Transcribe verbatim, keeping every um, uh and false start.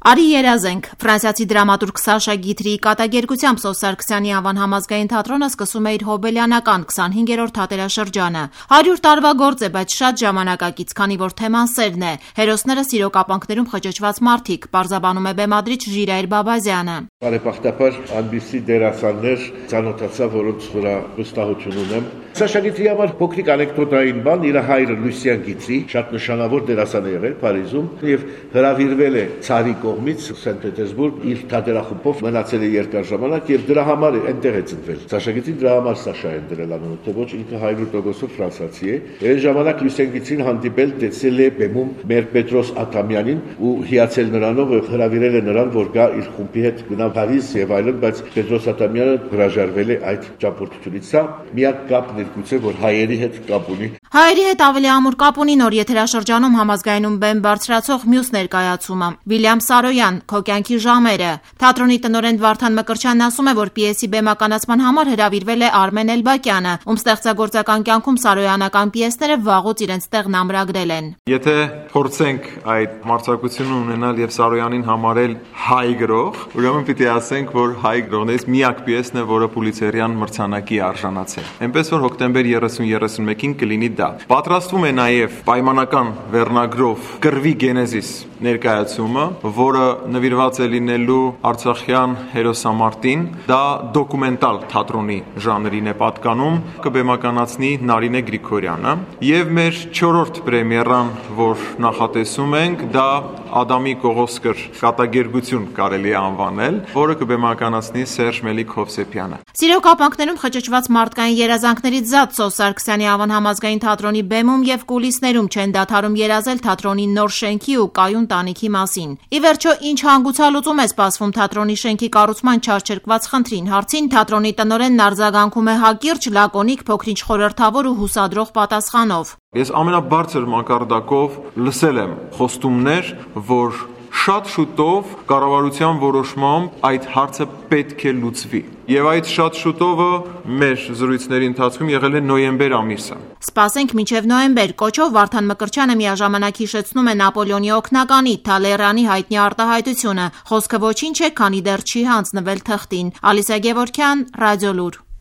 Արի երազենք, ֆրանսիացի դրամատուրգ Սաշա Գիթրիի կատակերգությամբ Սով Սարգսյանի անվան համազգային թատրոնը սկսում է իր հոբելյանական քսանհինգերորդ թատերաշրջանը։ հարյուր տարվա գործ է, բայց շատ ժամանակակից, քանի որ թեման սերն է։ Հերոսները սիրո կապանքներում խճճված մարդիկ, պարզաբանում է բեմադրիչ Ժիրայր Բաբազյանը։ Բարեբախտաբար այնպիսի դերասաններ ծանոթացա, որոնց վրա վստահություն ունեմ։ Սաշա Գիթրիի համար փոքրիկ անեկդոտային բան, իր հայրը Լուսիան Գիթրի, շատ նշանավոր դերասան է եղել Փարիզում եւ հրավիրվել է ցարի կողմից Սենտ Պետերսբուրգ, իր թատերախումբով մնացել է երկար ժամանակ եւ դրա համար այնտեղ է ծնվել։ Սաշա Գիթրին դրա համար Սաշա են դրել անունը, թե ոչ ինքը հարյուր տոկոսով ֆրանսիացի է։ Այն ժամանակ Լուսիան Գիթրին հանդիպել տեսել է բեմում մեր Պետրոս Աթամյանին ու հիացել նրանով, հրավիրել է նրան, որ գա իր խումբի հետ գնա Փարիզ եւ այլն, բայց Պետրոս Աթամյանը հրաժարվել է այդ ճամփորդությունից։ Սա միակ կապն է գուցե, որ հայերի հետ կապ ունի։ Հայերի հետ ավելի ամուր կապ ունի նոր եթերաշրջանում համազգայինում բեմ բարձրացող մյուս ներկայացումը։ Վիլյամ Սարոյան, Քո կյանքի ժամերը։ Թատրոնի տնօրեն Վարդան Մկրտչյանն ասում է, որ պիեսի բեմականացման համար հրավիրվել է Արմեն Էլբակյանը, ում ստեղծագործական կյանքում սարոյանական պիեսները վաղուց իրենց տեղն ամրագրել են։ Եթե փորձենք այդ մրցակցությունը ունենալ եւ Սարոյանին համարել հայ գրող, ուրեմն պիտի ասենք, որ հայ գրողներից միակ պիեսն է, որը Պուլիցերյան մրցանակի արժանացել։ Այնպես որ հոկտեմբեր երեսուն երեսունմեկին կլինի դա։ Պատրաստվում է նաև պայմանական վերնագրով Կռվի գենեզիս ներկայացումը, որը նվիրված է լինելու արցախյան հերոսամարտին, դա դոկումենտալ թատրոնի ժանրին է պատկանում, կբեմականացնի Նարինե Գրիգորյանը, եւ մեր չորրորդ պրեմիերան, որ նախատեսում ենք, դա Ադամի Կողոսկր կատակերգություն կարելի է անվանել, որը կբեմականացնի Սերժ Մելիք Հովսեփյանը։ Սիրո կապանքներում խճճված մարդկային երազանքներից զատ Սով Սարգսյանի անվան համազգային թատրոնի բեմում եւ կուլիսներում չեն դադարում երազել թատրոնի նոր շենքի ու կայուն տանիքի մասին։ Ի վերջո, ինչ հանգուցալուծում է սպասվում թատրոնի շենքի կառուցման չարչերկված խնդրին, հարցին թատրոնի տնօրենն արձագանքում է հակիրճ, լակոնիկ, փոքրինչ խորհրդավոր ու հուսադրող պատասխանով։ Ես ամենաբարձր մակարդակով լսել եմ խոստումներ, որ շատ շուտով կառավարության որոշմամբ այդ հարցը պետք է լուծվի։ Եվ այդ շատ շուտովը մեր զրույցների ընթացքում եղել է նոյեմբեր ամիսը։ Սպասենք մինչև նոյեմբեր կոչով Վարդան Մկրտչյանը միաժամանակ հիշեցնում է Նապոլեոնի օգնականի Թալեյրանի հայտնի արտահայտությունը։ Խոսքը ոչինչ է, քանի դեռ չի հանձնվել թղթին։ Ալիսա Գևորգյան, Ռադիոլուր։